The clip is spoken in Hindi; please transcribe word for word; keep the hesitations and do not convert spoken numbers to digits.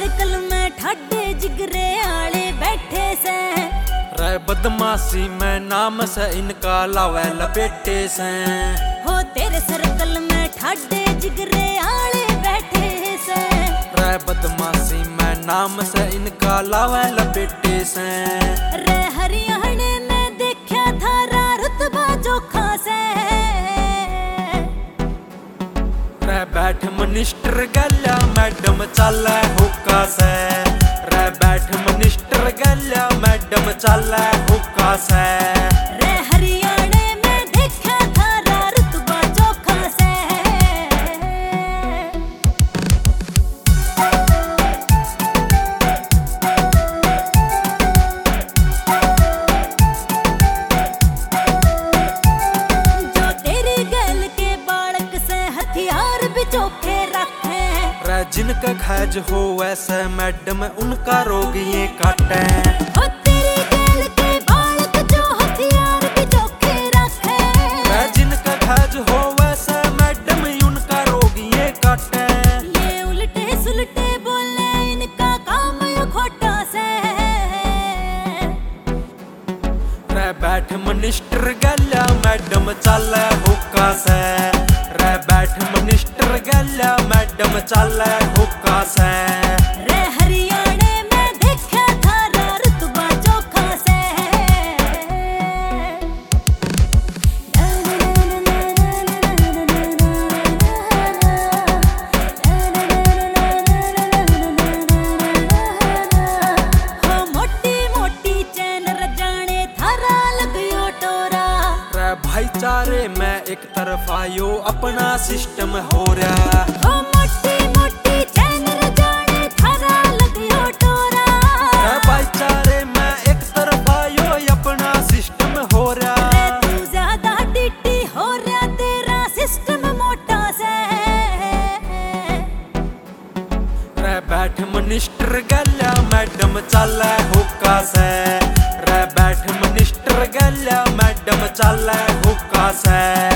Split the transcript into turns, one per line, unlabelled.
सर्कल में ठाडे जिगरे आले बैठे से।
रे बदमाशी में नाम से इनका लावे लपेटे से।
हो तेरे सर्कल में ठाडे जिगरे आले बैठे से।
रे बदमाशी में नाम से इनका लावे लपेटे से।
रे हरियाणे में देखा थारा रुतबा जोखा से।
रे बैठ मिनिस्टर गल्या मैडम चाले हुक्का से। रे बैठ मिनिस्टर गल्या मैडम चाले हुक्का से।
रे हरियाणे में देखा थारा रुतबा जोखा से। जो तेरी गल के बालक से हथियार भी चोखे रखे।
रे जिनका खैज हो वैसे मैडम उनका रोग ये काटे।
हो तेरी गल के बालक जो हथियार भी चोखे रखे।
रे जिनका खैज हो वैसे मैडम उनका रोग ये काटे।
ये उल्टे सुलटे बोले इनका काम यो खोटा से।
रे बैठ मिनिस्टर गल्या मैडम चाले हुक्का से। रे बैठ मिनिस्टर गल्या मैडम चाले हुक्का से।
रे हरियाणे में देखा थारा रुतबा जोखा से। हो मोटी मोटी चैन रजाने थारा लगयो टोरा।
रे भाईचारे में एक तरफा यो अपना सिस्टम हो रहा।
हो मोटी मोटी चैन रजाने थारा लगयो टोरा।
रे भाईचारे में एक तरफा यो अपना सिस्टम हो रहा।
रे तू ज्यादा डिटी हो रहा तेरा सिस्टम मोटा से।
रे बैठ मिनिस्टर गल्या मैडम चाले हुक्का से। रे बैठ मिनिस्टर गल्या मैडम चाले हुक्का से।